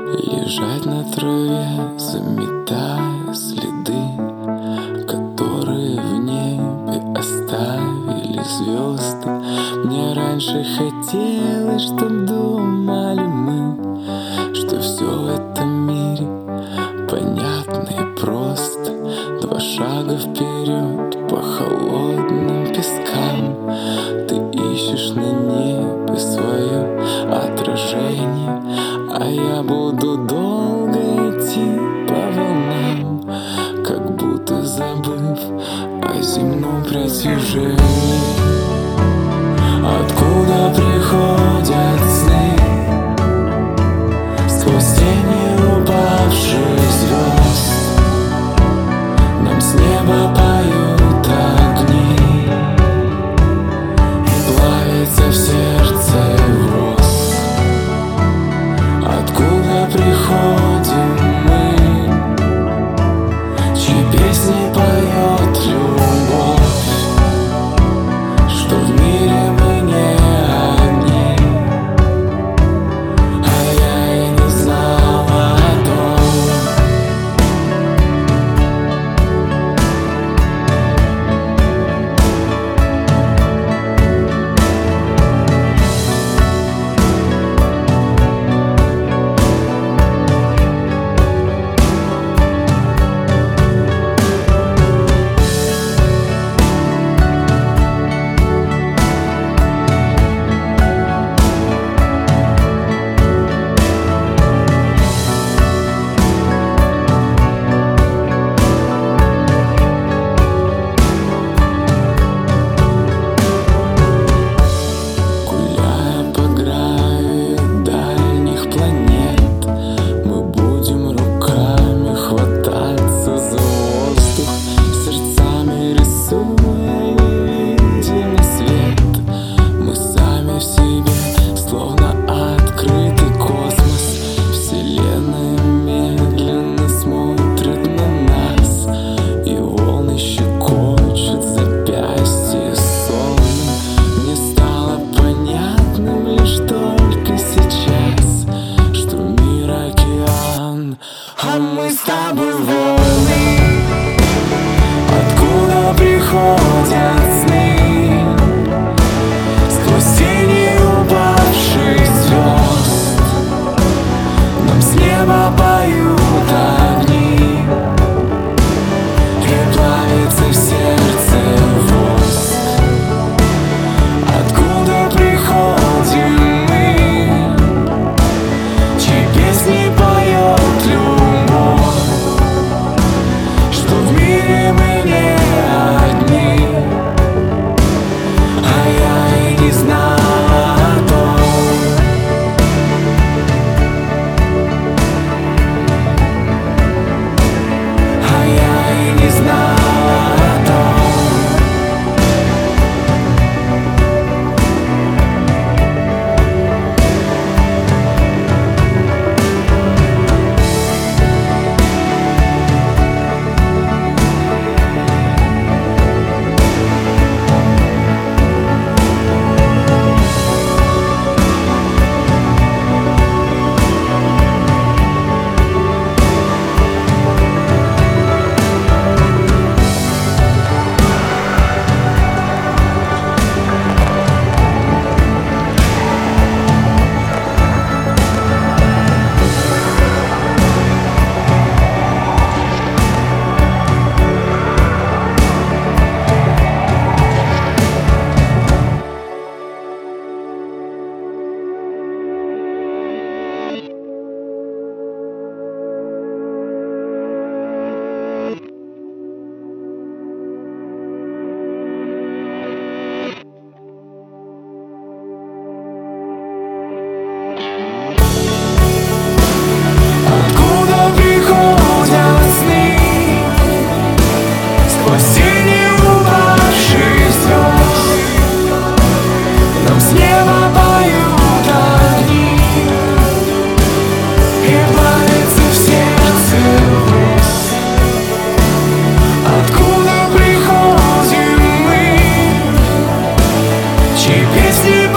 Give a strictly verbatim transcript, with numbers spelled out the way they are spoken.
Лежать на траве, заметая следы, которые в небе оставили звезды. Мне раньше хотелось, чтоб думали мы, что все в этом мире понятно и просто. Два шага вперед по холодным пескам. Ты ищешь на небе свое отражение, а я буду долго идти по волнам, как будто забыв о земном притяжении. Откуда приходят сны? Сквозь тени упавших звезд нам с неба поют огни, и плавится в сердце роз. Откуда приходим мы, чьи песни поет любовь, что в мире мы не одни, а я и не знала о том. А мы с тобой волны. Откуда приходят сны? Сквозь тени упавших звезд нам с неба поют огни, и плавится в сердце воск. Откуда приходим мы, чьи песни поет любовь, что в мире мы не одни, а я и не знала о том. А я и не знала о том. Откуда приходят сны? Сквозь тени упавших звезд нам с неба поют огни, и плавится в сердце роз. Откуда приходим мы, чьи песни